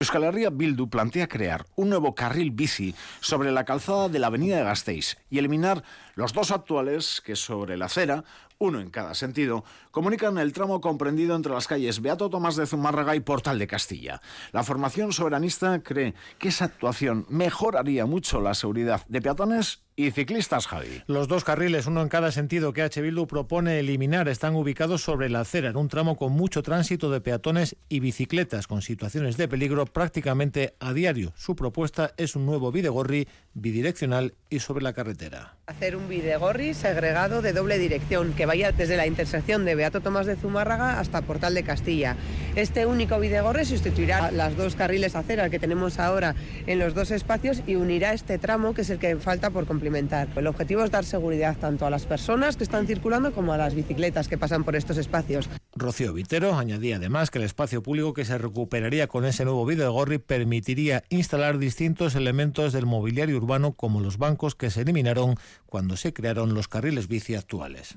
Euskal Herria Bildu plantea crear un nuevo carril bici sobre la calzada de la avenida de Gasteiz y eliminar los dos actuales que sobre la acera, uno en cada sentido, comunican el tramo comprendido entre las calles Beato Tomás de Zumárraga y Portal de Castilla. La formación soberanista cree que esa actuación mejoraría mucho la seguridad de peatones y ciclistas, Javi. Los dos carriles, uno en cada sentido, que Bildu propone eliminar, están ubicados sobre la acera, en un tramo con mucho tránsito de peatones y bicicletas, con situaciones de peligro prácticamente a diario. Su propuesta es un nuevo bidegorri bidireccional y sobre la carretera. Hacer un bidegorri segregado de doble dirección, que vaya desde la intersección de Beato Tomás de Zumárraga hasta Portal de Castilla. Este único bidegorri sustituirá las dos carriles acera que tenemos ahora en los dos espacios y unirá este tramo, que es el que falta por complementar. El objetivo es dar seguridad tanto a las personas que están circulando como a las bicicletas que pasan por estos espacios. Rocío Vitero añadía además que el espacio público que se recuperaría con ese nuevo bidegorri permitiría instalar distintos elementos del mobiliario urbano, como los bancos que se eliminaron cuando se crearon los carriles bici actuales.